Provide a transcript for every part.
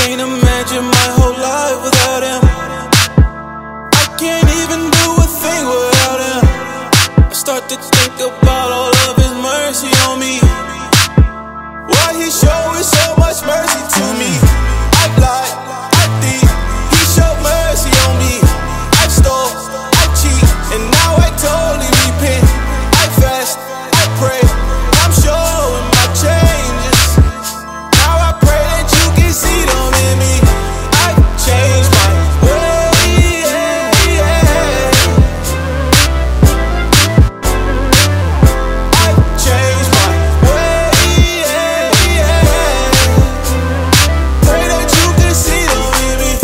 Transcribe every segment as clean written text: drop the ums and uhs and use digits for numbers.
can't imagine my whole life without him. I can't even do a thing without him. I start to think about all of his mercy on me. Why he showing so much mercy to me? I've lied, I thief, he showed mercy on me. I've stole, I cheat, and now I totally repent. I fast, I pray, I'm showing my changes. Now I pray that you can see them in me. I've changed my way, I've changed my way. Pray that you can see them in me.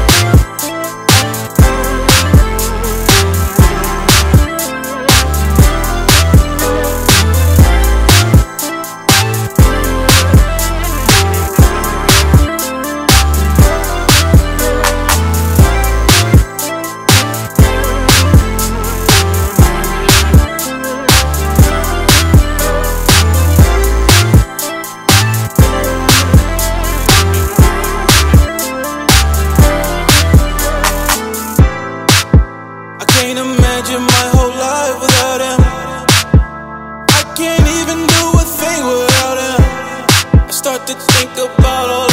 Can't imagine my whole life without him. I can't even do a thing without him. I start to think about all